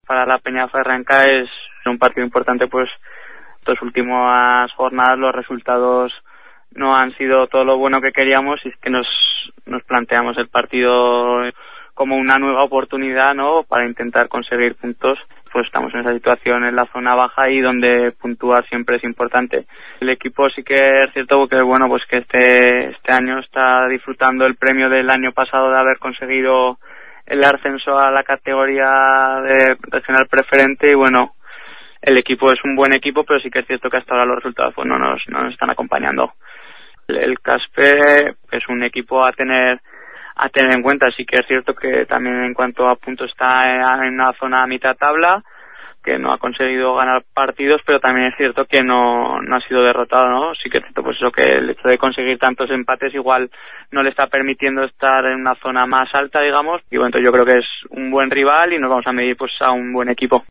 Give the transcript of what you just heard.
para la Peñaferranca es un partido importante, pues estas últimas jornadas los resultados no han sido todo lo bueno que queríamos, y es que nos planteamos el partido como una nueva oportunidad, ¿no?, para intentar conseguir puntos. Pues estamos en esa situación en la zona baja y donde puntuar siempre es importante. El equipo sí que es cierto que bueno, pues que este año está disfrutando el premio del año pasado de haber conseguido el ascenso a la categoría de regional preferente, y bueno, el equipo es un buen equipo, pero sí que es cierto que hasta ahora los resultados pues no nos están acompañando. El Caspe es un equipo a tener en cuenta. Sí que es cierto que también en cuanto a puntos está en una zona a mitad tabla, que no ha conseguido ganar partidos, pero también es cierto que no ha sido derrotado, ¿no? Sí que es cierto pues eso, que el hecho de conseguir tantos empates igual no le está permitiendo estar en una zona más alta, digamos, y bueno, yo creo que es un buen rival y nos vamos a medir pues a un buen equipo.